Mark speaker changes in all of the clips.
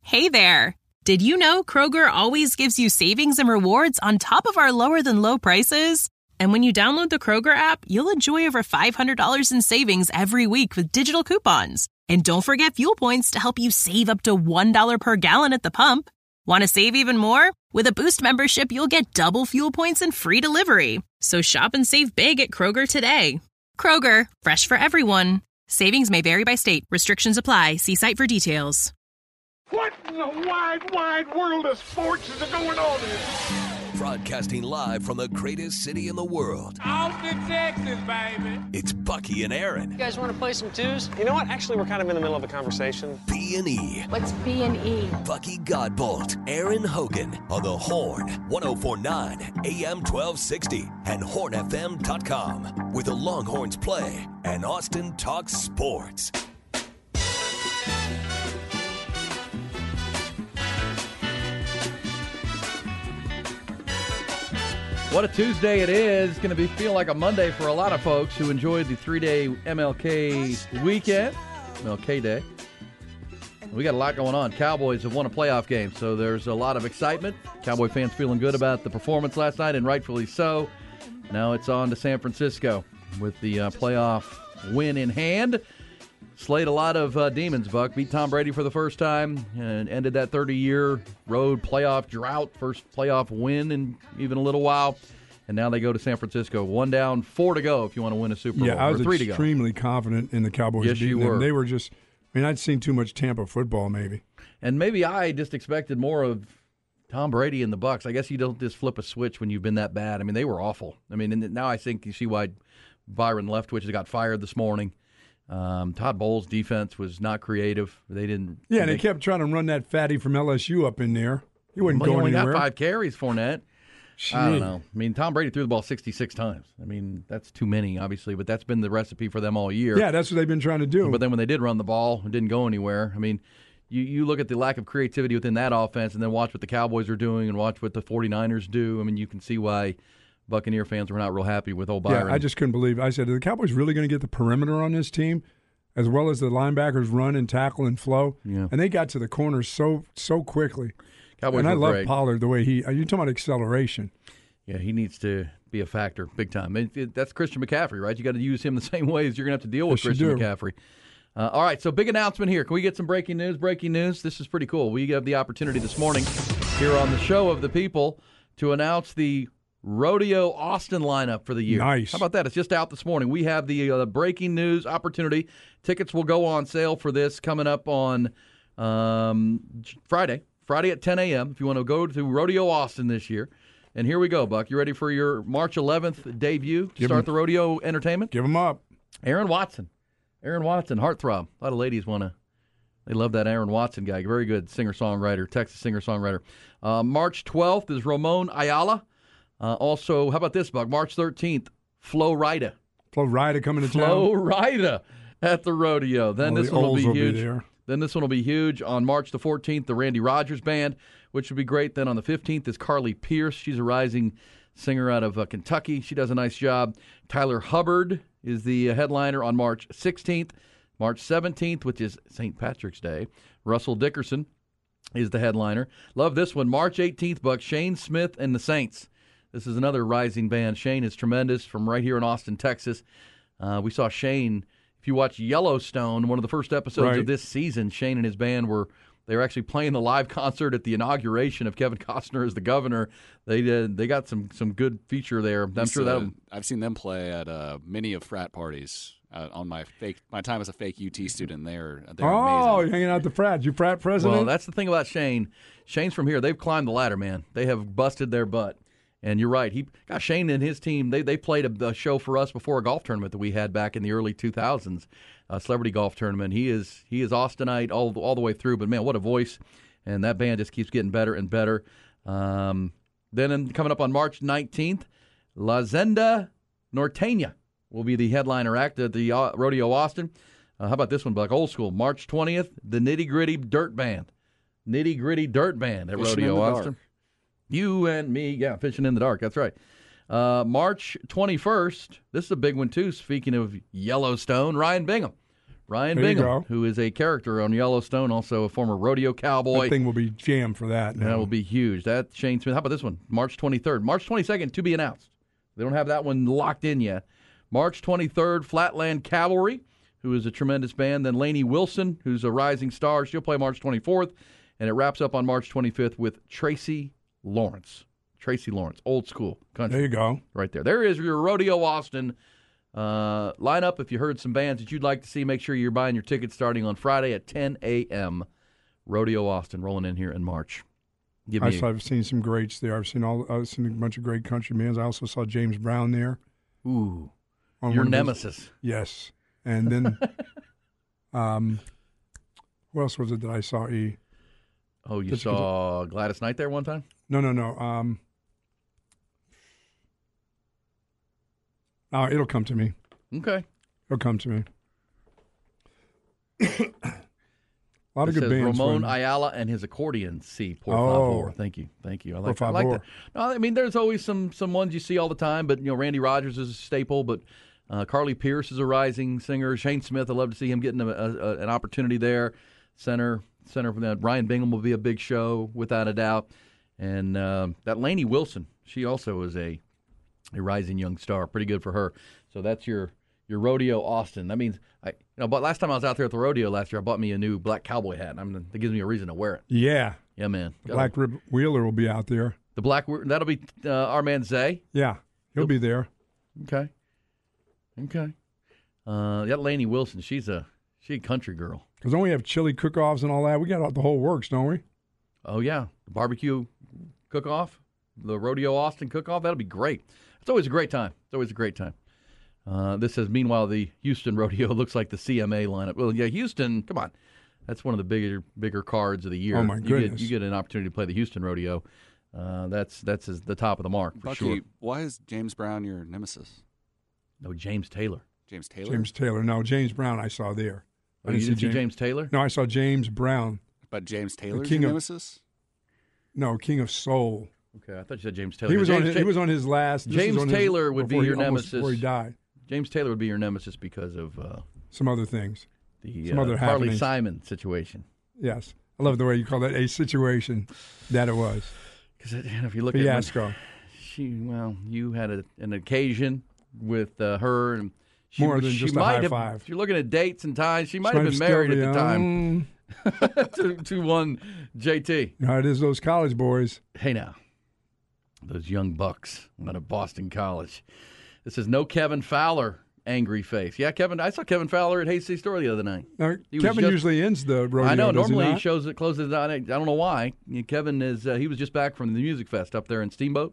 Speaker 1: Hey there! Did you know Kroger always gives you savings and rewards on top of our lower-than-low prices? And when you download the Kroger app, you'll enjoy over $500 in savings every week with digital coupons. And don't forget fuel points to help you save up to $1 per gallon at the pump. Want to save even more? With a Boost membership, you'll get double fuel points and free delivery. So shop and save big at Kroger today. Kroger, fresh for everyone. Savings may vary by state. Restrictions apply. See site for details.
Speaker 2: What in the wide, wide world of sports is going on here?
Speaker 3: Broadcasting live from the greatest city in the world.
Speaker 2: Austin, Texas, baby.
Speaker 3: It's Bucky and Aaron.
Speaker 4: You guys want to play some twos? You know what? Actually, we're kind of in the middle of a conversation.
Speaker 3: B&E.
Speaker 5: What's B&E?
Speaker 3: Bucky Godbolt, Aaron Hogan on the Horn, 104.9 AM 1260 and hornfm.com with the Longhorns play and Austin talks sports.
Speaker 6: What a Tuesday it is. Going to feel like a Monday for a lot of folks who enjoyed the 3-day MLK weekend, MLK Day. We got a lot going on. Cowboys have won a playoff game, so there's a lot of excitement. Cowboy fans feeling good about the performance last night, and rightfully so. Now it's on to San Francisco with the playoff win in hand. Slayed a lot of demons, Buck. Beat Tom Brady for the first time and ended that 30-year road playoff drought. First playoff win in even a little while. And now they go to San Francisco. 1 down, 4 to go if you want to win a Super Bowl.
Speaker 7: Yeah, I was
Speaker 6: or 3 to go.
Speaker 7: Extremely confident in the Cowboys
Speaker 6: Yes,
Speaker 7: beating
Speaker 6: you were.
Speaker 7: them. They were just, I'd seen too much Tampa football maybe.
Speaker 6: And maybe I just expected more of Tom Brady and the Bucs. I guess you don't just flip a switch when you've been that bad. I mean, they were awful. I mean, and now I think you see why Byron Leftwich got fired this morning. Todd Bowles' defense was not creative. They didn't.
Speaker 7: Yeah, and they kept trying to run that fatty from LSU up in there. He wasn't going
Speaker 6: anywhere. He only
Speaker 7: anywhere.
Speaker 6: got 5 carries, Fournette. I don't know. I mean, Tom Brady threw the ball 66 times. I mean, that's too many, obviously, but that's been the recipe for them all year.
Speaker 7: Yeah, that's what they've been trying to do.
Speaker 6: But then when they did run the ball, it didn't go anywhere. I mean, you look at the lack of creativity within that offense and then watch what the Cowboys are doing and watch what the 49ers do. I mean, you can see why Buccaneer fans were not real happy with old Byron.
Speaker 7: Yeah, I just couldn't believe it. I said, are the Cowboys really going to get the perimeter on this team? As well as the linebackers run and tackle and flow.
Speaker 6: Yeah.
Speaker 7: And they got to the corners so quickly.
Speaker 6: Cowboys
Speaker 7: and I love
Speaker 6: great.
Speaker 7: Pollard the way you're talking about acceleration.
Speaker 6: Yeah, he needs to be a factor big time. That's Christian McCaffrey, right? You got to use him the same way as you're going to have to deal with Christian McCaffrey. All right, so big announcement here. Can we get some breaking news? Breaking news. This is pretty cool. We have the opportunity this morning here on the Show of the People to announce the Rodeo Austin lineup for the year.
Speaker 7: Nice.
Speaker 6: How about that? It's just out this morning. We have the breaking news opportunity. Tickets will go on sale for this coming up on Friday at 10 a.m. if you want to go to Rodeo Austin this year. And here we go, Buck. You ready for your March 11th debut to start the rodeo entertainment?
Speaker 7: Give them up.
Speaker 6: Aaron Watson, heartthrob. A lot of ladies they love that Aaron Watson guy. Very good singer-songwriter, Texas singer-songwriter. March 12th is Ramon Ayala. Also, how about this, Buck? March 13th, Flo Rida.
Speaker 7: Flo Rida coming to town.
Speaker 6: Flo Rida at the rodeo. Then this one will be huge.
Speaker 7: There.
Speaker 6: Then this one will be huge. On March the 14th, the Randy Rogers Band, which would be great. Then on the 15th is Carly Pierce. She's a rising singer out of Kentucky. She does a nice job. Tyler Hubbard is the headliner on March 16th. March 17th, which is St. Patrick's Day, Russell Dickerson is the headliner. Love this one. March 18th, Buck, Shane Smith and the Saints. This is another rising band. Shane is tremendous from right here in Austin, Texas. We saw Shane, if you watch Yellowstone, one of the first episodes of this season, Shane and his band were actually playing the live concert at the inauguration of Kevin Costner as the governor. They got some good feature there. I'm sure that
Speaker 8: I've seen them play at many of frat parties. On my time as a fake UT student, they're amazing.
Speaker 7: You're hanging out at the frat. You frat president?
Speaker 6: Well, that's the thing about Shane. Shane's from here. They've climbed the ladder, man. They have busted their butt. And you're right. Shane and his team, they played a show for us before a golf tournament that we had back in the early 2000s, a celebrity golf tournament. He is Austinite all the way through. But, man, what a voice. And that band just keeps getting better and better. Then coming up on March 19th, La Zenda Norteña will be the headliner act at the Rodeo Austin. How about this one, Buck? Old school. March 20th, the Nitty Gritty Dirt Band. Nitty Gritty Dirt Band at Rodeo Austin. You and me, fishing in the dark. That's right. March 21st, this is a big one, too. Speaking of Yellowstone, Ryan Bingham. Ryan
Speaker 7: There you
Speaker 6: Bingham,
Speaker 7: go.
Speaker 6: who is a character on Yellowstone, also a former rodeo cowboy.
Speaker 7: That thing will be jammed for that.
Speaker 6: That will be huge. That Shane Smith. How about this one? March 23rd. March 22nd to be announced. They don't have that one locked in yet. March 23rd, Flatland Cavalry, who is a tremendous band. Then Lainey Wilson, who's a rising star. She'll play March 24th. And it wraps up on March 25th with Tracy Lawrence. Tracy Lawrence, old school country.
Speaker 7: There you go.
Speaker 6: Right there. There is your Rodeo Austin lineup. If you heard some bands that you'd like to see, make sure you're buying your tickets starting on Friday at 10 a.m. Rodeo Austin rolling in here in March.
Speaker 7: I've seen some greats there. I've seen a bunch of great country bands. I also saw James Brown there.
Speaker 6: Ooh,
Speaker 7: on
Speaker 6: your nemesis.
Speaker 7: Yes. And then, who else was it that I saw?
Speaker 6: Oh, you saw Gladys Knight there one time?
Speaker 7: No. It'll come to me.
Speaker 6: Okay.
Speaker 7: It'll come to me. A lot of good bands.
Speaker 6: Ramon Ayala and his accordion. See, Por favor. Thank you. I like that. No, I mean, there's always some ones you see all the time, but Randy Rogers is a staple. But Carly Pierce is a rising singer. Shane Smith, I'd love to see him getting an opportunity there. Center from that. Ryan Bingham will be a big show without a doubt. And that Lainey Wilson, she also is a rising young star. Pretty good for her. So that's your Rodeo Austin. That means but last time I was out there at the rodeo last year, I bought me a new black cowboy hat. That gives me a reason to wear it.
Speaker 7: Yeah.
Speaker 6: Yeah, man.
Speaker 7: The Black Rib Wheeler will be out there.
Speaker 6: That'll be our man Zay.
Speaker 7: Yeah, he'll be there.
Speaker 6: Okay. That Lainey Wilson, she's a country girl.
Speaker 7: Because don't we have chili cook-offs and all that? We got the whole works, don't we?
Speaker 6: Oh, yeah. The barbecue cook-off, the Rodeo Austin cook-off, that'll be great. It's always a great time. This says, meanwhile, the Houston Rodeo looks like the CMA lineup. Well, yeah, Houston, come on. That's one of the bigger cards of the year.
Speaker 7: Oh, my goodness.
Speaker 6: You get an opportunity to play the Houston Rodeo. That's the top of the mark, for
Speaker 8: Bucky,
Speaker 6: sure.
Speaker 8: why is James Brown your nemesis?
Speaker 6: No, James Taylor.
Speaker 8: James Taylor?
Speaker 7: James Taylor. No, James Brown I saw there.
Speaker 6: Oh, you didn't see James Taylor?
Speaker 7: No, I saw James Brown.
Speaker 8: But James Taylor's
Speaker 7: King
Speaker 8: your
Speaker 7: of-
Speaker 8: nemesis?
Speaker 7: No, King of Soul.
Speaker 6: Okay, I thought you said James Taylor.
Speaker 7: He was on his last.
Speaker 6: James Taylor would be your nemesis.
Speaker 7: Before he died.
Speaker 6: James Taylor would be your nemesis because of
Speaker 7: some other things.
Speaker 6: The
Speaker 7: some other
Speaker 6: Harley
Speaker 7: happenings.
Speaker 6: Simon situation.
Speaker 7: Yes. I love the way you call that a situation that it was.
Speaker 6: Because if you look
Speaker 7: Fiasco.
Speaker 6: at you had an occasion with her, and
Speaker 7: More than just a high five.
Speaker 6: If you're looking at dates and times, she might have been married at the time to one JT.
Speaker 7: No, it is those college boys.
Speaker 6: Hey now, those young bucks out of Boston College. This is no Kevin Fowler. Angry face. Yeah, Kevin. I saw Kevin Fowler at Hasty Store the other night.
Speaker 7: Now, Kevin usually ends the rodeo.
Speaker 6: I know.
Speaker 7: Does
Speaker 6: Normally
Speaker 7: he
Speaker 6: shows it closes on. I don't know why. Kevin is. He was just back from the Music Fest up there in Steamboat.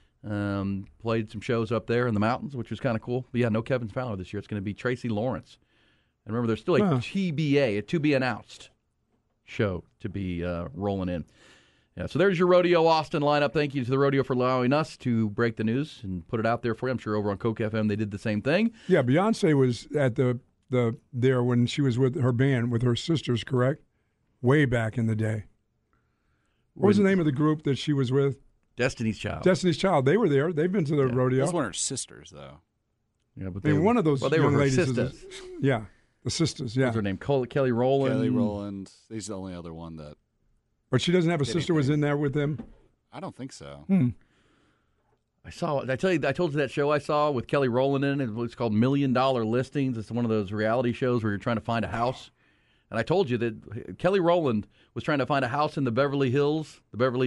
Speaker 6: Played some shows up there in the mountains, which was kind of cool. But yeah, no Kevin Fowler this year. It's going to be Tracy Lawrence. And remember, there's still a TBA, a to be announced show to be rolling in. Yeah, so there's your Rodeo Austin lineup. Thank you to the rodeo for allowing us to break the news and put it out there for you. I'm sure over on Coke FM they did the same thing.
Speaker 7: Yeah, Beyonce was at the there when she was with her band with her sisters, correct? Way back in the day. What was the name of the group that she was with?
Speaker 6: Destiny's Child.
Speaker 7: Destiny's Child. They were there. They've been to the rodeo.
Speaker 8: Those weren't her sisters, though.
Speaker 6: Yeah, but
Speaker 7: I mean, one of those
Speaker 6: they
Speaker 7: young
Speaker 6: were her
Speaker 7: ladies.
Speaker 6: sisters.
Speaker 7: Yeah, the sisters. Yeah.
Speaker 6: What was her name? Kelly Rowland.
Speaker 8: Kelly Rowland. He's the only other one that.
Speaker 7: But she doesn't have a sister. Was in there with them?
Speaker 8: I don't think so.
Speaker 6: I saw. I told you that show I saw with Kelly Rowland in it. It's called $1 Million Listings. It's one of those reality shows where you're trying to find a house. And I told you that Kelly Rowland was trying to find a house in the Beverly Hills.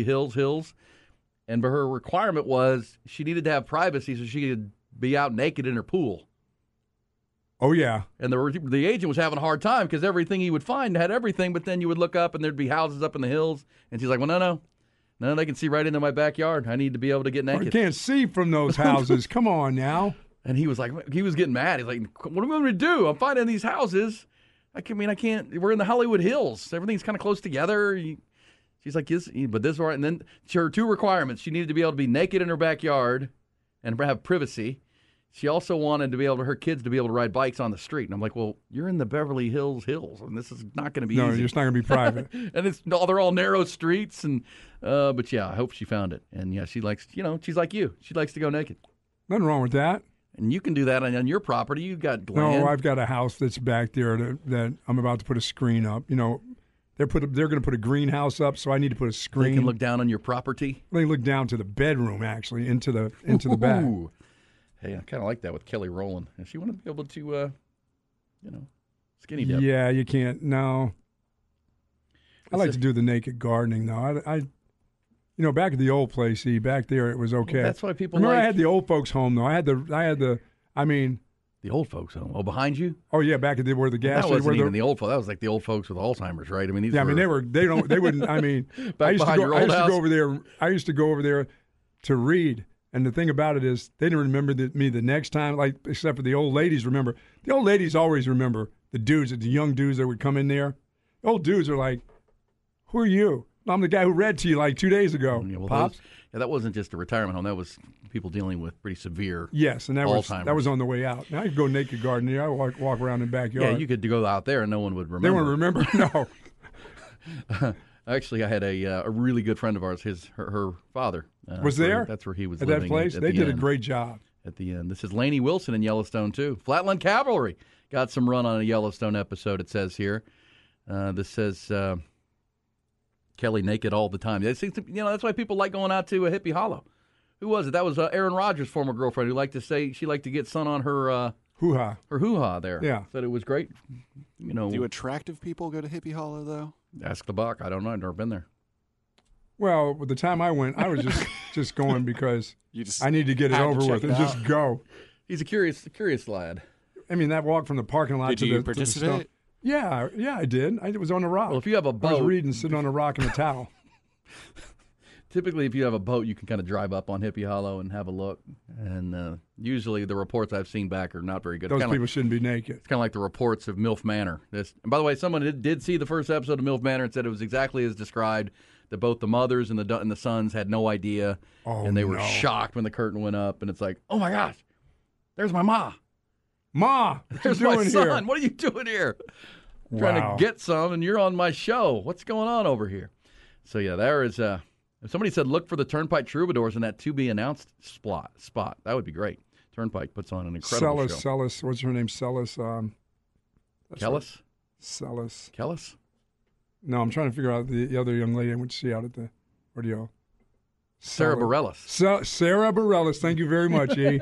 Speaker 6: And her requirement was she needed to have privacy so she could be out naked in her pool.
Speaker 7: Oh, yeah.
Speaker 6: And the agent was having a hard time because everything he would find had everything, but then you would look up and there'd be houses up in the hills. And she's like, well, no, they can see right into my backyard. I need to be able to get naked.
Speaker 7: I can't see from those houses. Come on now.
Speaker 6: And he was getting mad. He's like, what am I going to do? I'm finding these houses. I can't. We're in the Hollywood Hills. Everything's kind of close together. She's like, yes, but this, and then her two requirements. She needed to be able to be naked in her backyard and have privacy. She also wanted to be able her kids to be able to ride bikes on the street. And I'm like, well, you're in the Beverly Hills, and this is not going to be easy.
Speaker 7: No, it's not going to be private.
Speaker 6: And they're all narrow streets. And but yeah, I hope she found it. And yeah, she likes, she's like you. She likes to go naked.
Speaker 7: Nothing wrong with that.
Speaker 6: And you can do that on your property. You've got land.
Speaker 7: No, I've got a house that's back there that I'm about to put a screen up. You know, they're going to put a greenhouse up, so I need to put a screen.
Speaker 6: They can look down on your property.
Speaker 7: They look down to the bedroom, actually, into the back.
Speaker 6: Ooh. Hey, I kind of like that with Kelly Rowland. And she wanted to be able to, skinny dip.
Speaker 7: Yeah, you can't. No. I like to do the naked gardening, though. Back at the old place, back there it was okay.
Speaker 6: Well, that's why people
Speaker 7: Remember,
Speaker 6: like...
Speaker 7: I had the old folks' home, though. The
Speaker 6: old folks home. Oh, behind you?
Speaker 7: Oh yeah, back at where the gas.
Speaker 6: That wasn't even the old folks. That was like the old folks with Alzheimer's, right? I mean, they wouldn't. I mean, I used to go over there. I used to go over there to read, and the thing about it is, they didn't remember me the next time, like except for the old ladies. Remember, the old ladies always remember the dudes, the young dudes that would come in there. The old dudes are like, "Who are you?" I'm the guy who read to you like 2 days ago. Yeah, well,
Speaker 7: Pops.
Speaker 6: That wasn't just a retirement home. That was people dealing with pretty severe.
Speaker 7: Yes, and that
Speaker 6: Alzheimer's.
Speaker 7: was on the way out. Now I could go naked gardening. I walk around in the backyard.
Speaker 6: Yeah, you could go out there and no one would remember.
Speaker 7: They wouldn't remember. No.
Speaker 6: Actually, I had a really good friend of ours. her father
Speaker 7: was there.
Speaker 6: That's where he was
Speaker 7: at
Speaker 6: living
Speaker 7: that place. They did a great job
Speaker 6: at the end. This is Lainey Wilson in Yellowstone too. Flatland Cavalry got some run on a Yellowstone episode. It says here. This says. Kelly naked all the time. That's why people like going out to a Hippie Hollow. Who was it? That was Aaron Rodgers' former girlfriend who liked to say she liked to get sun on her
Speaker 7: hoo-ha.
Speaker 6: Her hoo-ha there.
Speaker 7: Yeah.
Speaker 6: Said it was great.
Speaker 8: Do attractive people go to Hippie Hollow, though?
Speaker 6: Ask the Buck. I don't know. I've never been there.
Speaker 7: Well, the time I went, I was just going because I need to get it over with and just go.
Speaker 6: He's a curious lad.
Speaker 7: I mean, that walk from the parking lot
Speaker 8: to the participate?
Speaker 7: Yeah, I did. I was on a rock.
Speaker 6: Well, if you have a boat.
Speaker 7: I was reading, sitting on a rock in a towel.
Speaker 6: Typically, if you have a boat, you can kind of drive up on Hippie Hollow and have a look. And usually the reports I've seen back are not very good.
Speaker 7: Those people shouldn't be naked.
Speaker 6: It's kind of like the reports of MILF Manor. And by the way, someone did see the first episode of MILF Manor and said it was exactly as described, that both the mothers and the sons had no idea. And they were shocked when the curtain went up. And it's like, oh, my gosh, there's my ma.
Speaker 7: Ma,
Speaker 6: there's my son. What are you doing here?
Speaker 7: Wow.
Speaker 6: Trying to get some, and you're on my show. What's going on over here? So, yeah, there is somebody said look for the Turnpike Troubadours in that to-be-announced spot. That would be great. Turnpike puts on an incredible show.
Speaker 7: Celis, what's her name? Celis.
Speaker 6: Kellis?
Speaker 7: Celis.
Speaker 6: Kellis?
Speaker 7: No, I'm trying to figure out the other young lady I went to see out at the rodeo.
Speaker 6: Sarah Bareilles.
Speaker 7: Sarah Bareilles. Thank you very much, E.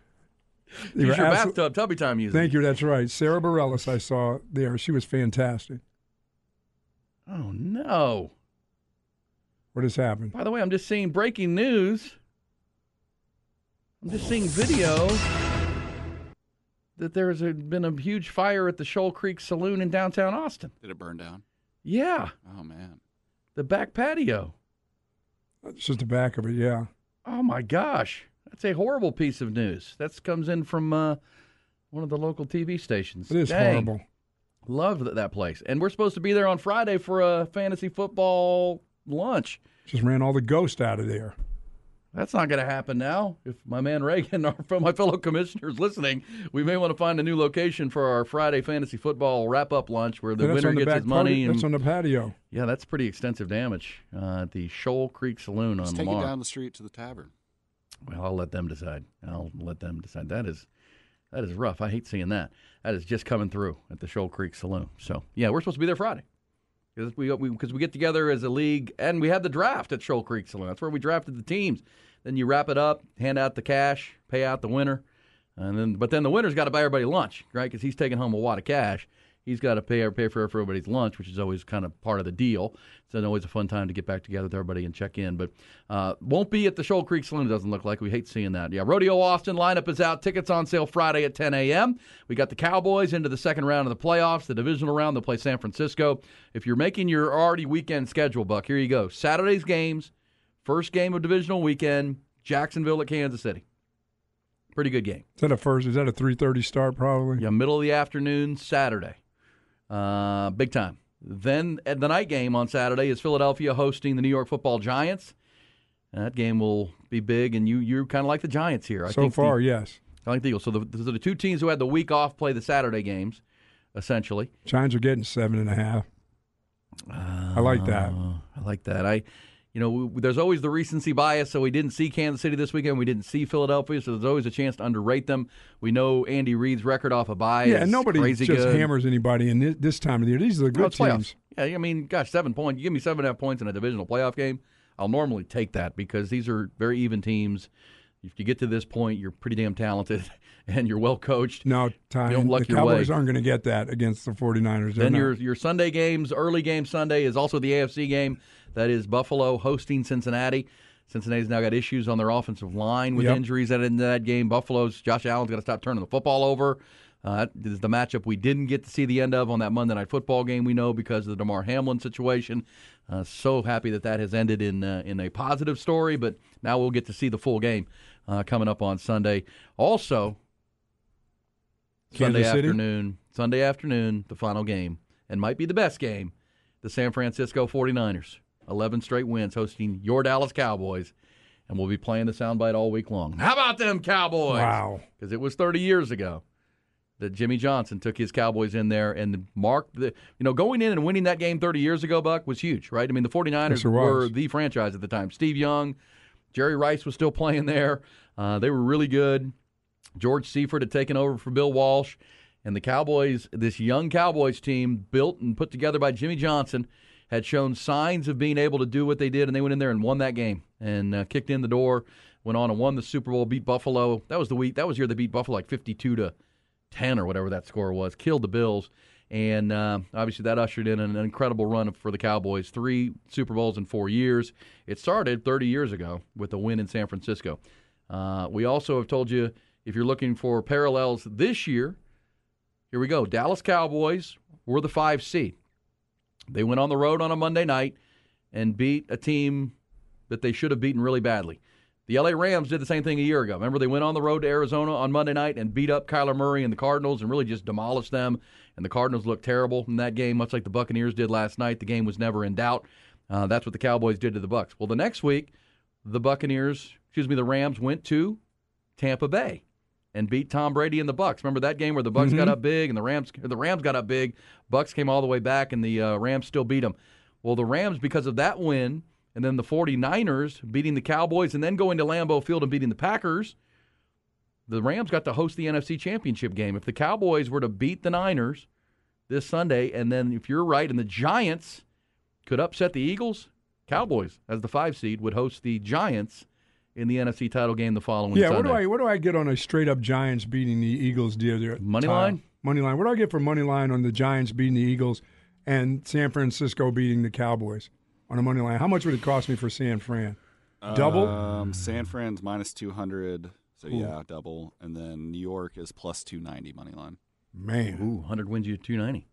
Speaker 6: Use your bathtub, tubby time music.
Speaker 7: Thank you, that's right. Sarah Bareilles I saw there. She was fantastic.
Speaker 6: Oh, no.
Speaker 7: What has happened?
Speaker 6: By the way, I'm just seeing breaking news. I'm just seeing video that there's been a huge fire at the Shoal Creek Saloon in downtown Austin.
Speaker 8: Did it burn down?
Speaker 6: Yeah.
Speaker 8: Oh, man.
Speaker 6: The back patio.
Speaker 7: It's just the back of it, yeah.
Speaker 6: Oh, my gosh. That's a horrible piece of news. That comes in from one of the local TV stations.
Speaker 7: It is horrible.
Speaker 6: Love that place. And we're supposed to be there on Friday for a fantasy football lunch.
Speaker 7: Just ran all the ghosts out of there.
Speaker 6: That's not going to happen now. If my man Reagan or my fellow commissioners listening, we may want to find a new location for our Friday fantasy football wrap-up lunch where the winner gets his money.
Speaker 7: That's on the patio.
Speaker 6: Yeah, that's pretty extensive damage at the Shoal Creek Saloon on Lamar.
Speaker 8: Just take it down the street to the tavern.
Speaker 6: Well, I'll let them decide. That is rough. I hate seeing that. That is just coming through at the Shoal Creek Saloon. So, yeah, we're supposed to be there Friday. Because we get together as a league, and we had the draft at Shoal Creek Saloon. That's where we drafted the teams. Then you wrap it up, hand out the cash, pay out the winner, but then the winner's got to buy everybody lunch, right? Because he's taking home a wad of cash. He's got to pay for everybody's lunch, which is always kind of part of the deal. It's always a fun time to get back together with everybody and check in. But won't be at the Shoal Creek Saloon, it doesn't look like. We hate seeing that. Yeah, Rodeo Austin lineup is out. Tickets on sale Friday at 10 a.m. We got the Cowboys into the second round of the playoffs, the divisional round. They'll play San Francisco. If you're making your already weekend schedule, Buck, here you go. Saturday's games, first game of divisional weekend, Jacksonville at Kansas City. Pretty good game.
Speaker 7: Is that a 3:30 start probably?
Speaker 6: Yeah, middle of the afternoon, Saturday. Big time. Then at the night game on Saturday is Philadelphia hosting the New York Football Giants. That game will be big, and you're kind of like the Giants here.
Speaker 7: Yes.
Speaker 6: I like the Eagles. So the two teams who had the week off play the Saturday games, essentially.
Speaker 7: Giants are getting 7.5. I like that.
Speaker 6: I like that. there's always the recency bias, so we didn't see Kansas City this weekend. We didn't see Philadelphia, so there's always a chance to underrate them. We know Andy Reid's record off a bye is
Speaker 7: nobody
Speaker 6: crazy
Speaker 7: just
Speaker 6: good.
Speaker 7: hammers anybody in this time of the year. These are the good teams.
Speaker 6: Yeah, I mean, gosh, 7 points. You give me 7.5 points in a divisional playoff game, I'll normally take that because these are very even teams. If you get to this point, you're pretty damn talented and you're well coached.
Speaker 7: No, Ty,
Speaker 6: you don't luck
Speaker 7: the
Speaker 6: your way.
Speaker 7: Cowboys aren't going to get that against the 49ers.
Speaker 6: Then your Sunday games, early game Sunday is also the AFC game. That is Buffalo hosting Cincinnati. Cincinnati's now got issues on their offensive line with injuries in that game. Buffalo's Josh Allen's got to stop turning the football over. This is the matchup we didn't get to see the end of on that Monday Night Football game, we know, because of the DeMar Hamlin situation. So happy that has ended in a positive story, but now we'll get to see the full game coming up on Sunday. Also, Sunday afternoon, the final game, and might be the best game, the San Francisco 49ers. 11 straight wins hosting your Dallas Cowboys, and we'll be playing the soundbite all week long. How about them Cowboys?
Speaker 7: Wow.
Speaker 6: Because it was 30 years ago that Jimmy Johnson took his Cowboys in there and marked going in and winning that game 30 years ago, Buck, was huge, right? I mean, the 49ers were the franchise at the time. Steve Young, Jerry Rice was still playing there. They were really good. George Seifert had taken over for Bill Walsh. And the Cowboys, this young Cowboys team built and put together by Jimmy Johnson, had shown signs of being able to do what they did, and they went in there and won that game and kicked in the door, went on and won the Super Bowl, beat Buffalo. That was the year they beat Buffalo like 52-10 or whatever that score was, killed the Bills. And obviously that ushered in an incredible run for the Cowboys, 3 Super Bowls in 4 years. It started 30 years ago with a win in San Francisco. We also have told you, if you're looking for parallels this year, here we go. Dallas Cowboys were the 5 seed. They went on the road on a Monday night and beat a team that they should have beaten really badly. The LA Rams did the same thing a year ago. Remember, they went on the road to Arizona on Monday night and beat up Kyler Murray and the Cardinals and really just demolished them. And the Cardinals looked terrible in that game, much like the Buccaneers did last night. The game was never in doubt. That's what the Cowboys did to the Bucs. Well, the next week, the Rams went to Tampa Bay and beat Tom Brady and the Bucs. Remember that game where the Bucs got up big and the Rams got up big. Bucs came all the way back and the Rams still beat them. Well, the Rams, because of that win, and then the 49ers beating the Cowboys and then going to Lambeau Field and beating the Packers, the Rams got to host the NFC Championship game. If the Cowboys were to beat the Niners this Sunday, and then if you're right and the Giants could upset the Eagles, Cowboys, as the 5 seed, would host the Giants in the NFC title game the following Sunday.
Speaker 7: Yeah, what do I get on a straight-up Giants beating the Eagles deal there?
Speaker 6: Money line?
Speaker 7: Money line. What do I get for money line on the Giants beating the Eagles and San Francisco beating the Cowboys on a money line? How much would it cost me for San Fran? Double?
Speaker 8: San Fran's minus 200, so yeah, double. And then New York is plus 290 money line.
Speaker 7: Man.
Speaker 6: Ooh, 100 wins you 290.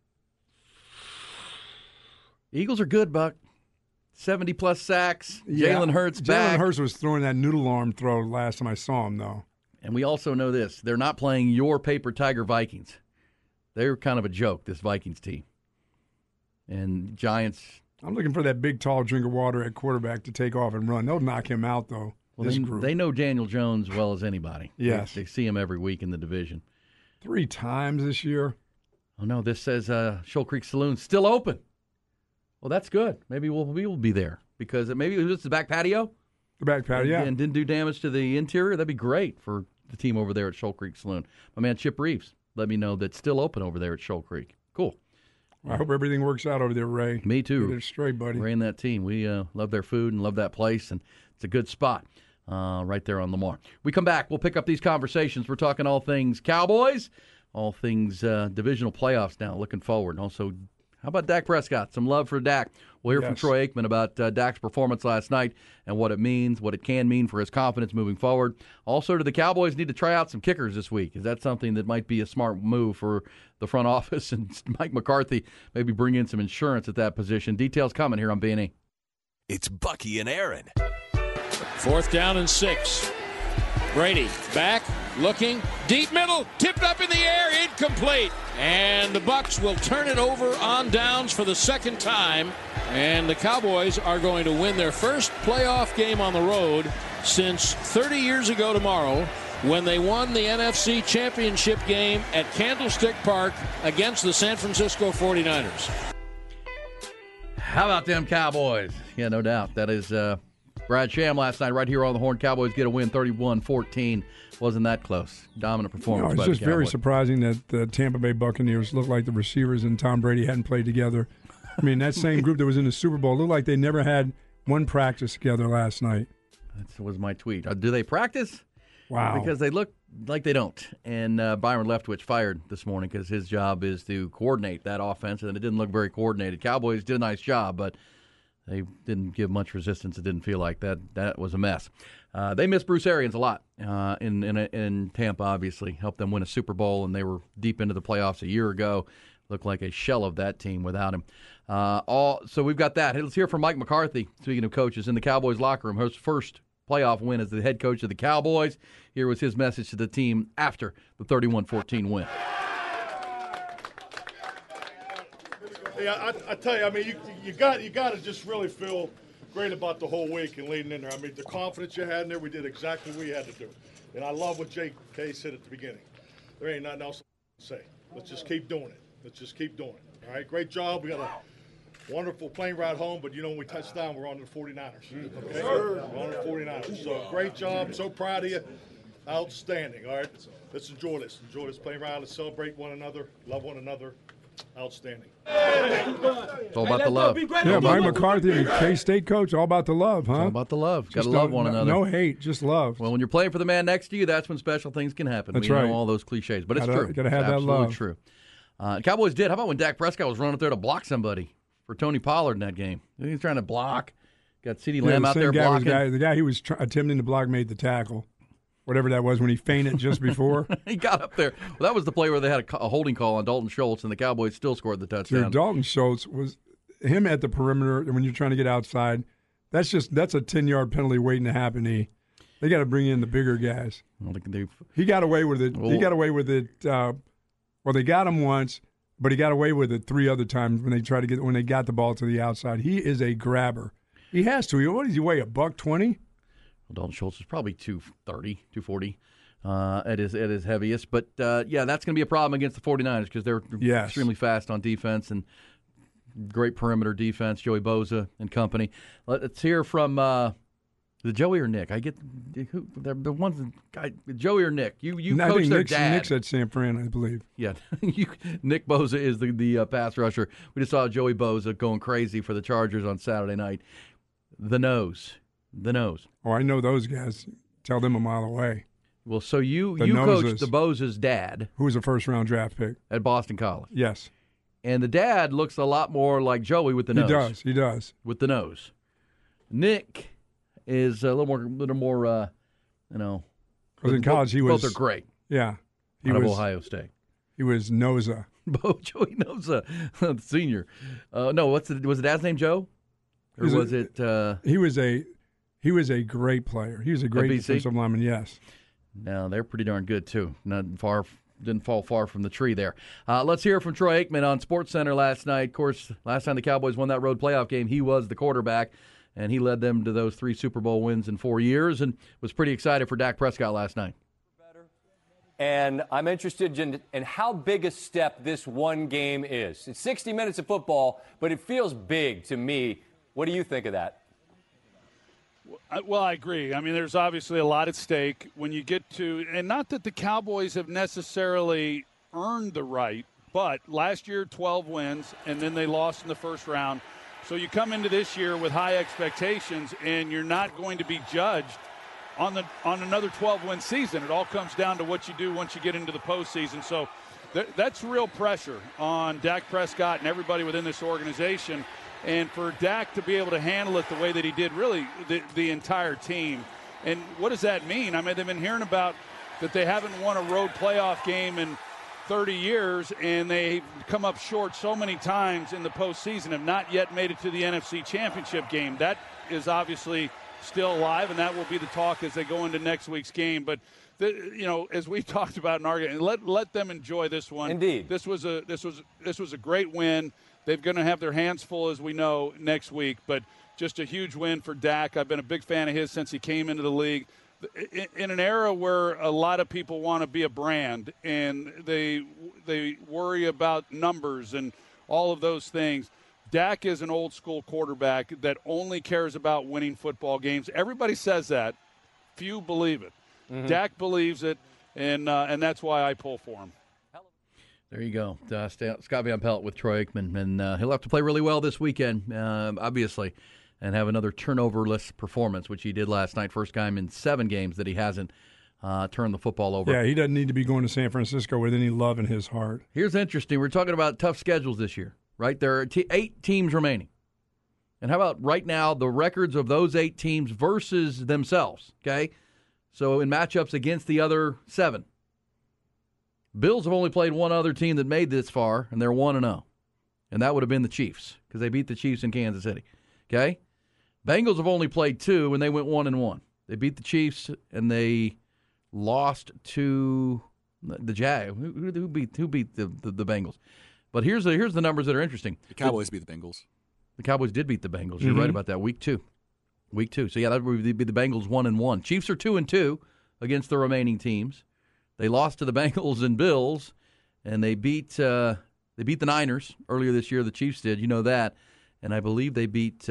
Speaker 6: Eagles are good, Buck. 70-plus sacks.
Speaker 7: Yeah.
Speaker 6: Jalen Hurts back.
Speaker 7: Jalen Hurts was throwing that noodle arm throw last time I saw him, though.
Speaker 6: And we also know this. They're not playing your paper tiger Vikings. They're kind of a joke, this Vikings team. And Giants.
Speaker 7: I'm looking for that big, tall drink of water at quarterback to take off and run. They'll knock him out, though.
Speaker 6: Well, they know Daniel Jones well as anybody.
Speaker 7: Yes.
Speaker 6: They see him every week in the division.
Speaker 7: 3 times this year.
Speaker 6: Oh, no, this says Shoal Creek Saloon still open. Well, that's good. Maybe we'll be there because maybe it was the back patio.
Speaker 7: The back patio, yeah.
Speaker 6: And didn't do damage to the interior. That'd be great for the team over there at Shoal Creek Saloon. My man Chip Reeves let me know that's still open over there at Shoal Creek. Cool.
Speaker 7: I hope everything works out over there, Ray.
Speaker 6: Me too.
Speaker 7: Get it straight, buddy.
Speaker 6: Ray and that team. We love their food and love that place, and it's a good spot right there on Lamar. We come back. We'll pick up these conversations. We're talking all things Cowboys, all things divisional playoffs now, looking forward. Also, how about Dak Prescott? Some love for Dak. We'll hear from Troy Aikman about Dak's performance last night and what it means, what it can mean for his confidence moving forward. Also, do the Cowboys need to try out some kickers this week? Is that something that might be a smart move for the front office and Mike McCarthy? Maybe bring in some insurance at that position. Details coming here on B&E.
Speaker 3: It's Bucky and Aaron.
Speaker 5: 4th down and 6. Brady back, looking, deep middle, tipped up in the air, incomplete. And the Bucs will turn it over on downs for the 2nd time. And the Cowboys are going to win their first playoff game on the road since 30 years ago tomorrow when they won the NFC Championship game at Candlestick Park against the San Francisco 49ers.
Speaker 6: How about them Cowboys? Yeah, no doubt. That is Brad Sham last night right here on the Horn. Cowboys get a win 31-14. Wasn't that close. Dominant performance by the
Speaker 7: It's just very
Speaker 6: Cowboys.
Speaker 7: surprising that the Tampa Bay Buccaneers looked like the receivers and Tom Brady hadn't played together. I mean, that same group that was in the Super Bowl looked like they never had one practice together last night.
Speaker 6: That was my tweet. Do they practice?
Speaker 7: Wow.
Speaker 6: Because they look like they don't. And Byron Leftwich fired this morning because his job is to coordinate that offense, and it didn't look very coordinated. Cowboys did a nice job, but they didn't give much resistance. It didn't feel like that. That was a mess. They missed Bruce Arians a lot in Tampa, obviously. Helped them win a Super Bowl, and they were deep into the playoffs a year ago. Looked like a shell of that team without him. So we've got that. Hey, let's hear from Mike McCarthy, speaking of coaches, in the Cowboys locker room. His first playoff win as the head coach of the Cowboys. Here was his message to the team after the 31-14 win.
Speaker 9: Yeah, I tell you, I mean, you got to just really feel great about the whole week and leading in there. I mean, the confidence you had in there, we did exactly what we had to do. And I love what J.K. said at the beginning. There ain't nothing else to say. Let's just keep doing it. Let's just keep doing it. All right, great job. We got a wonderful plane ride home, but when we touch down, we're on to the 49ers. Okay? We're on to the 49ers. So great job. So proud of you. Outstanding. All right, let's enjoy this. Enjoy this plane ride. Let's celebrate one another. Love one another. Outstanding.
Speaker 6: It's all about the love.
Speaker 7: Yeah, Mike McCarthy, the K-State coach, all about the love, huh?
Speaker 6: It's all about the love. Got to love one another.
Speaker 7: No hate, just love.
Speaker 6: Well, when you're playing for the man next to you, that's when special things can happen.
Speaker 7: That's
Speaker 6: we
Speaker 7: right.
Speaker 6: know all those cliches, but it's true.
Speaker 7: Got to have that
Speaker 6: absolutely
Speaker 7: love.
Speaker 6: True. Cowboys did. How about when Dak Prescott was running up there to block somebody for Tony Pollard in that game? He was trying to block. Got CeeDee Lamb out there blocking.
Speaker 7: The guy he was attempting to block made the tackle. Whatever that was when he feinted just before.
Speaker 6: He got up there. Well, that was the play where they had a holding call on Dalton Schultz, and the Cowboys still scored the touchdown.
Speaker 7: Dude, Dalton Schultz was him at the perimeter when you're trying to get outside. That's a 10-yard penalty waiting to happen. They got to bring in the bigger guys.
Speaker 6: Well,
Speaker 7: he got away with it. He got away with it. Well, they got him once, but he got away with it 3 other times when they got the ball to the outside. He is a grabber. He has to. What does he weigh? $120?
Speaker 6: Dalton Schultz is probably 230, 240 at his heaviest. But, yeah, that's going to be a problem against the 49ers because they're extremely fast on defense and great perimeter defense, Joey Bosa and company. Let's hear from the Joey or Nick. I get the ones Joey or Nick. You coach their dad.
Speaker 7: Nick's at San Fran, I believe.
Speaker 6: Yeah, Nick Bosa is the pass rusher. We just saw Joey Bosa going crazy for the Chargers on Saturday night. The nose.
Speaker 7: Oh, I know those guys. Tell them a mile away.
Speaker 6: Well, so you coached the Bosa's dad.
Speaker 7: Who was a first-round draft pick.
Speaker 6: At Boston College.
Speaker 7: Yes.
Speaker 6: And the dad looks a lot more like Joey with the nose.
Speaker 7: He does.
Speaker 6: With the nose. Nick is a little more
Speaker 7: Because in college he was.
Speaker 6: Both are great.
Speaker 7: Yeah.
Speaker 6: Out of Ohio State.
Speaker 7: He was Noza.
Speaker 6: Joey Noza, senior. No, was the dad's name Joe? Or was it?
Speaker 7: He was a great player. He was a great defensive lineman. Yes.
Speaker 6: No, they're pretty darn good too. Didn't fall far from the tree there. Let's hear from Troy Aikman on SportsCenter last night. Of course, last time the Cowboys won that road playoff game, he was the quarterback, and he led them to those 3 Super Bowl wins in 4 years, and was pretty excited for Dak Prescott last night.
Speaker 10: And I'm interested in how big a step this one game is. It's 60 minutes of football, but it feels big to me. What do you think of that?
Speaker 11: Well, I agree. I mean, there's obviously a lot at stake when you get to, and not that the Cowboys have necessarily earned the right, but last year 12 wins, and then they lost in the first round. So you come into this year with high expectations, and you're not going to be judged on another 12-win season. It all comes down to what you do once you get into the postseason. So that's real pressure on Dak Prescott and everybody within this organization. And for Dak to be able to handle it the way that he did, really, the entire team. And what does that mean? I mean, they've been hearing about that they haven't won a road playoff game in 30 years, and they've come up short so many times in the postseason, have not yet made it to the NFC Championship game. That is obviously still alive, and that will be the talk as they go into next week's game. But as we talked about in our game, let them enjoy this one.
Speaker 10: Indeed,
Speaker 11: this was a great win. They're going to have their hands full, as we know, next week. But just a huge win for Dak. I've been a big fan of his since he came into the league. In an era where a lot of people want to be a brand and they worry about numbers and all of those things, Dak is an old-school quarterback that only cares about winning football games. Everybody says that. Few believe it. Mm-hmm. Dak believes it, and that's why I pull for him.
Speaker 6: There you go. Scott Van Pelt with Troy Aikman, and he'll have to play really well this weekend, obviously, and have another turnover-less performance, which he did last night. First time in 7 games that he hasn't turned the football over.
Speaker 7: Yeah, he doesn't need to be going to San Francisco with any love in his heart.
Speaker 6: Here's interesting. We're talking about tough schedules this year, right? There are 8 teams remaining. And how about right now the records of those 8 teams versus themselves, okay? So in matchups against the other 7. Bills have only played one other team that made this far, and they're 1-0. And that would have been the Chiefs, because they beat the Chiefs in Kansas City. Okay? Bengals have only played 2, and they went 1-1. They beat the Chiefs, and they lost to the Jag. Who beat the Bengals? But here's the numbers that are interesting.
Speaker 8: The Cowboys beat the Bengals.
Speaker 6: The Cowboys did beat the Bengals. You're right about that. Week 2. So, yeah, that would be the Bengals 1-1. Chiefs are 2-2 against the remaining teams. They lost to the Bengals and Bills, and they beat the Niners earlier this year. The Chiefs did, you know that, and I believe they beat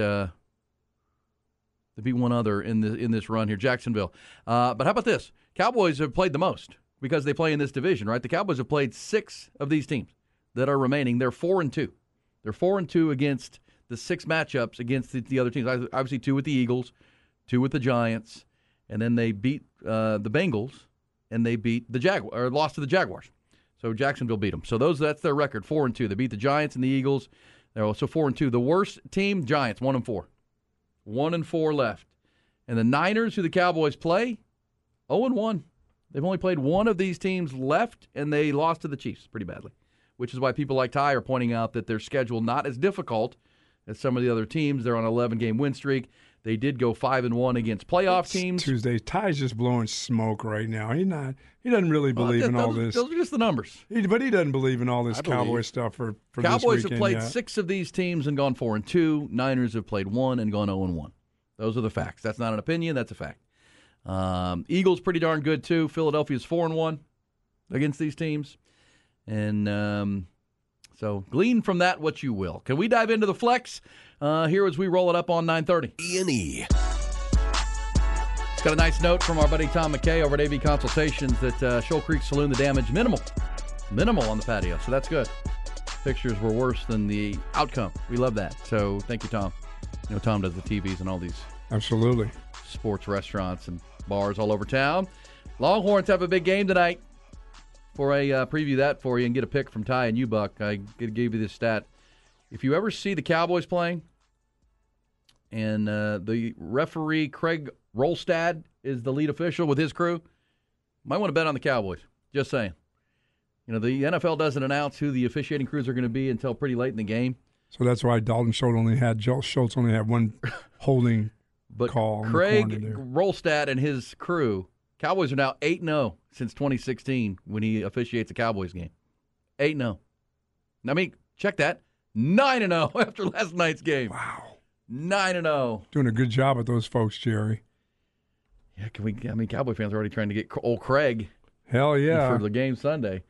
Speaker 6: one other in this run here, Jacksonville. But how about this? Cowboys have played the most because they play in this division, right? The Cowboys have played 6 of these teams that are remaining. They're 4-2. They're 4-2 against the 6 matchups against the other teams. Obviously, 2 with the Eagles, 2 with the Giants, and then they beat the Bengals. And they beat lost to the Jaguars. So Jacksonville beat them. So that's their record, 4-2. They beat the Giants and the Eagles. They're also 4-2. The worst team, Giants, 1-4. 1-4 left. And the Niners, who the Cowboys play, 0-1. They've only played one of these teams left, and they lost to the Chiefs pretty badly, which is why people like Ty are pointing out that their schedule not as difficult as some of the other teams. They're on an 11-game win streak. They did go 5-1 against playoff teams.
Speaker 7: Tuesday, Ty's just blowing smoke right now. He doesn't really believe in all this.
Speaker 6: Those are just the numbers.
Speaker 7: But he doesn't believe in all this Cowboy stuff for
Speaker 6: Cowboys
Speaker 7: this weekend.
Speaker 6: Have played 6 of these teams and gone 4-2. Niners have played 1 and gone 0-1. Those are the facts. That's not an opinion. That's a fact. Eagles pretty darn good too. Philadelphia's 4-1 against these teams, and so glean from that what you will. Can we dive into the flex here as we roll it up on 9:30?
Speaker 3: E&E.
Speaker 6: It's got a nice note from our buddy Tom McKay over at AV Consultations that Shoal Creek Saloon, the damage minimal on the patio, so that's good. Pictures were worse than the outcome. We love that. So thank you, Tom. You know, Tom does the TVs and all these
Speaker 7: absolutely
Speaker 6: sports restaurants and bars all over town. Longhorns have a big game tonight. Before I preview that for you and get a pick from Ty and you, Buck, I give you this stat. If you ever see the Cowboys playing and the referee, Craig Rolstad, is the lead official with his crew, might want to bet on the Cowboys. Just saying. You know, the NFL doesn't announce who the officiating crews are going to be until pretty late in the game.
Speaker 7: So that's why Joel Schultz only had one holding call.
Speaker 6: But Craig Rolstad and his crew, Cowboys are now 8-0 since 2016 when he officiates a Cowboys game. 8-0. I mean, check that. 9-0 after last night's game.
Speaker 7: Wow.
Speaker 6: 9-0.
Speaker 7: Doing a good job with those folks, Jerry.
Speaker 6: Yeah, Cowboy fans are already trying to get old Craig.
Speaker 7: Hell yeah.
Speaker 6: For the game Sunday.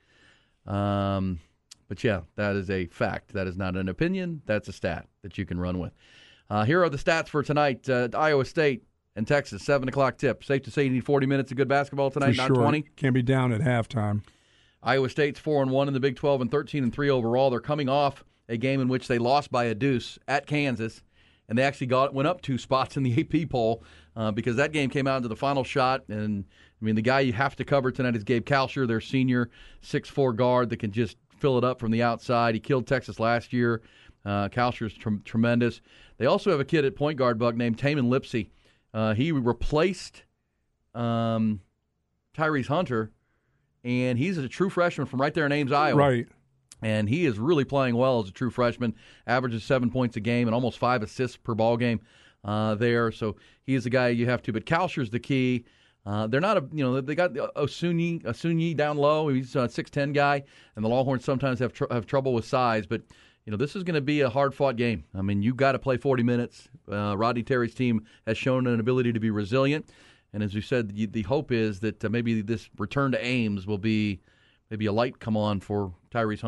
Speaker 6: But yeah, that is a fact. That is not an opinion. That's a stat that you can run with. Here are the stats for tonight. Iowa State and Texas, 7 o'clock tip. Safe to say you need 40 minutes of good basketball tonight, not 20.
Speaker 7: Can't be down at halftime.
Speaker 6: Iowa State's 4-1 in the Big 12 and 13-3 overall. They're coming off a game in which they lost by a deuce at Kansas, and they actually went up 2 spots in the AP poll because that game came out into the final shot. And, I mean, the guy you have to cover tonight is Gabe Kalsher, their senior 6'4" guard that can just fill it up from the outside. He killed Texas last year. Kalsher's tremendous. They also have a kid at point guard, Buck, named Tamin Lipsey. He replaced Tyrese Hunter, and he's a true freshman from right there in Ames, Iowa.
Speaker 7: Right.
Speaker 6: And he is really playing well as a true freshman, averages 7 points a game and almost 5 assists per ball game there. So he is the guy you have to. But Kalsher's the key. They're not they got Osunyi down low. He's a 6'10" guy, and the Longhorns sometimes have trouble with size. But this is going to be a hard-fought game. I mean, you got to play 40 minutes. Rodney Terry's team has shown an ability to be resilient, and as you said, the hope is that maybe this return to Ames will be maybe a light come on for Tyrese Hunter.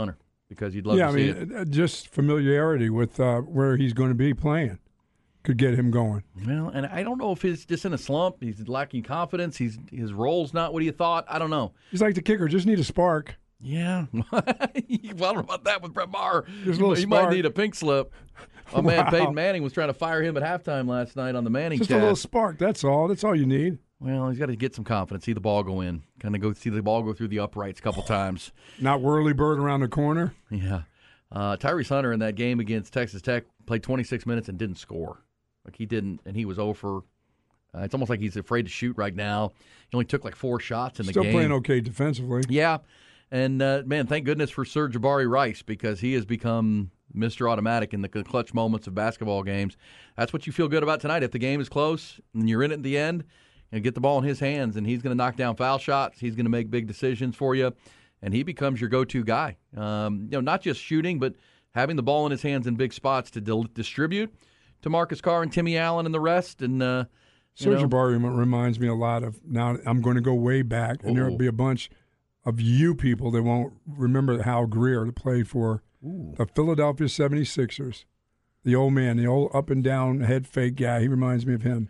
Speaker 6: because you'd love to see it.
Speaker 7: Just familiarity with where he's going to be playing could get him going.
Speaker 6: Well, and I don't know if he's just in a slump. He's lacking confidence. His role's not what he thought. I don't know.
Speaker 7: He's like the kicker, just need a spark.
Speaker 6: Yeah. Well, I don't know about that with Brett Maher.
Speaker 7: He
Speaker 6: might need a pink slip. My man Peyton Manning was trying to fire him at halftime last night on the Manning
Speaker 7: Just
Speaker 6: cast.
Speaker 7: a little spark, that's all. That's all you need.
Speaker 6: Well, he's got to get some confidence, see the ball go in, kind of go see the ball go through the uprights a couple times.
Speaker 7: Not whirly bird around the corner.
Speaker 6: Yeah. Tyrese Hunter in that game against Texas Tech played 26 minutes and didn't score. Like he didn't, and he was over. It's almost like he's afraid to shoot right now. He only took like 4 shots in the game.
Speaker 7: Still playing okay defensively.
Speaker 6: Yeah. And, man, thank goodness for Sir Jabari Rice because he has become Mr. Automatic in the clutch moments of basketball games. That's what you feel good about tonight. If the game is close and you're in it at the end, and get the ball in his hands, and he's going to knock down foul shots. He's going to make big decisions for you, and he becomes your go-to guy. Not just shooting, but having the ball in his hands in big spots to distribute to Marcus Carr and Timmy Allen and the rest. And
Speaker 7: Serge Jabari reminds me a lot of, now I'm going to go way back, and there will be a bunch of you people that won't remember Hal Greer that played for the Philadelphia 76ers. The old man, the old up-and-down head fake guy. He reminds me of him.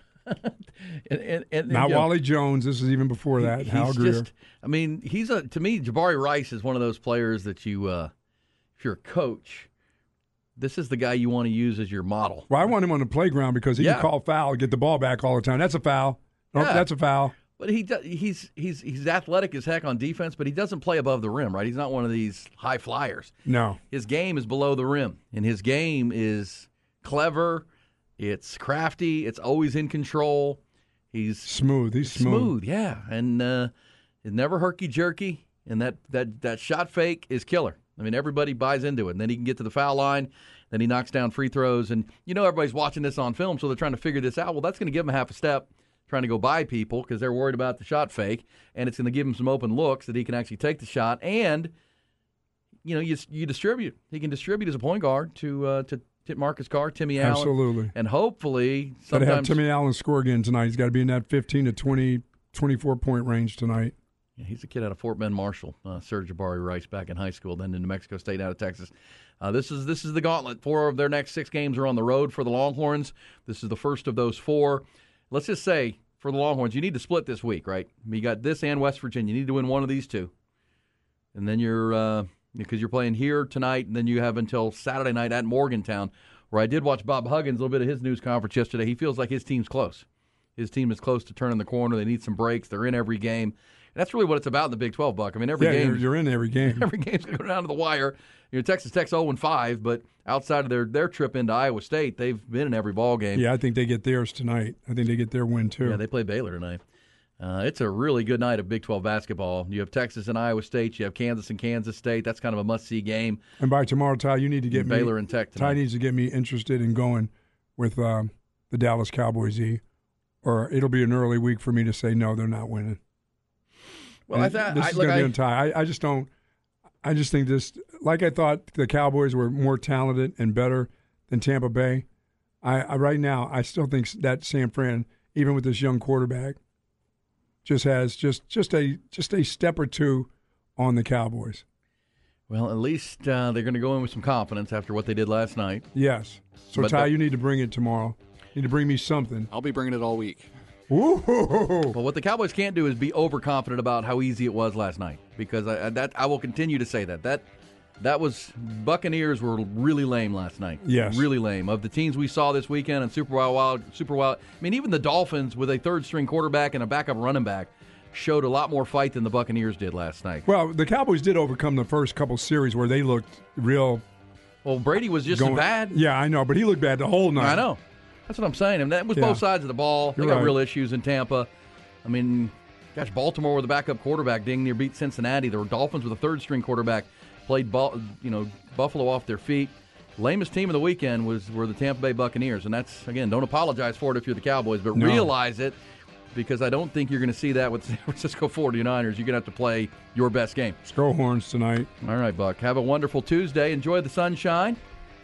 Speaker 6: and
Speaker 7: Not Wally Jones. This is even before that. Hal Greer.
Speaker 6: To me, Jabari Rice is one of those players that you, if you're a coach, this is the guy you want to use as your model.
Speaker 7: Well, I want him on the playground because he can call foul and get the ball back all the time. That's a foul. That's a foul.
Speaker 6: But he's athletic as heck on defense, but he doesn't play above the rim, right? He's not one of these high flyers.
Speaker 7: No.
Speaker 6: His game is below the rim, and his game is clever. It's crafty. It's always in control. He's
Speaker 7: smooth. He's smooth.
Speaker 6: Yeah, and it's never herky-jerky, and that shot fake is killer. I mean, everybody buys into it, and then he can get to the foul line, then he knocks down free throws, and everybody's watching this on film, so they're trying to figure this out. Well, that's going to give him half a step trying to go by people because they're worried about the shot fake, and it's going to give him some open looks that he can actually take the shot, and you distribute. He can distribute as a point guard to Marcus Carr, Timmy Allen.
Speaker 7: Absolutely.
Speaker 6: And hopefully
Speaker 7: sometimes. Got to have Timmy Allen score again tonight. He's got to be in that 15 to 20, 24-point range tonight.
Speaker 6: Yeah, he's a kid out of Fort Bend Marshall, Serge Jabari Rice, back in high school, then in New Mexico State out of Texas. This is the gauntlet. 4 of their next 6 games are on the road for the Longhorns. This is the first of those 4. Let's just say, for the Longhorns, you need to split this week, right? You got this and West Virginia. You need to win one of these 2. And then because you're playing here tonight, and then you have until Saturday night at Morgantown, where I did watch Bob Huggins, a little bit of his news conference yesterday. He feels like his team's close. His team is close to turning the corner. They need some breaks. They're in every game. And that's really what it's about in the Big 12, Buck. I mean, every game.
Speaker 7: You're in every game.
Speaker 6: Every game's going to go down to the wire. Texas Tech's 0-5, but outside of their trip into Iowa State, they've been in every ball game.
Speaker 7: Yeah, I think they get theirs tonight. I think they get their win, too.
Speaker 6: Yeah, they play Baylor tonight. It's a really good night of Big 12 basketball. You have Texas and Iowa State. You have Kansas and Kansas State. That's kind of a must-see game.
Speaker 7: And by tomorrow, Ty, you need to get
Speaker 6: Baylor and Tech tonight.
Speaker 7: Ty needs to get me interested in going with the Dallas Cowboys, or it'll be an early week for me to say, no, they're not winning.
Speaker 6: Well,
Speaker 7: this is going to be on Ty. I just don't. I just think this, like I thought the Cowboys were more talented and better than Tampa Bay. Right now, I still think that San Fran, even with this young quarterback, just has just a step or 2 on the Cowboys.
Speaker 6: Well, at least they're going to go in with some confidence after what they did last night.
Speaker 7: Yes. So, Ty, you need to bring it tomorrow. You need to bring me something.
Speaker 8: I'll be bringing it all week.
Speaker 7: Ooh.
Speaker 6: Well, what the Cowboys can't do is be overconfident about how easy it was last night, because I will continue to say that was Buccaneers were really lame last night.
Speaker 7: Yes,
Speaker 6: really lame. Of the teams we saw this weekend and Super Wild. I mean, even the Dolphins with a third-string quarterback and a backup running back showed a lot more fight than the Buccaneers did last night.
Speaker 7: Well, the Cowboys did overcome the first couple series where they looked real.
Speaker 6: Well, Brady was just as bad.
Speaker 7: Yeah, I know, but he looked bad the whole night.
Speaker 6: I know. That's what I'm saying. And that was both sides of the ball. They got real issues in Tampa. I mean, gosh, Baltimore with a backup quarterback dang near beat Cincinnati. The Dolphins with a third-string quarterback played Buffalo off their feet. Lamest team of the weekend were the Tampa Bay Buccaneers. And that's, again, don't apologize for it if you're the Cowboys, but realize it, because I don't think you're going to see that with San Francisco 49ers. You're going to have to play your best game.
Speaker 7: Let's go Horns tonight.
Speaker 6: All right, Buck. Have a wonderful Tuesday. Enjoy the sunshine.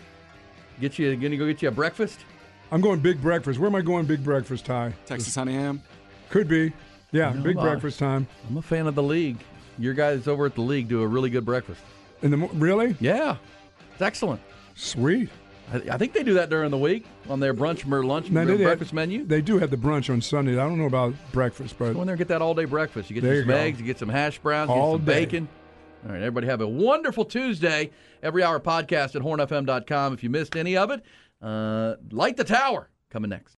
Speaker 6: Going to go get you a breakfast?
Speaker 7: I'm going big breakfast. Where am I going big breakfast, Ty?
Speaker 8: Texas Honey Ham?
Speaker 7: Could be. Yeah, big breakfast time.
Speaker 6: I'm a fan of the league. Your guys over at the league do a really good breakfast.
Speaker 7: Really?
Speaker 6: Yeah. It's excellent.
Speaker 7: Sweet.
Speaker 6: I think they do that during the week on their brunch or lunch breakfast menu.
Speaker 7: They do have the brunch on Sunday. I don't know about breakfast, but
Speaker 6: go in there and get that all-day breakfast. You get some eggs, you get some hash browns, you get some bacon. All right, everybody have a wonderful Tuesday. Every Hour podcast at hornfm.com. If you missed any of it, Light the Tower coming next.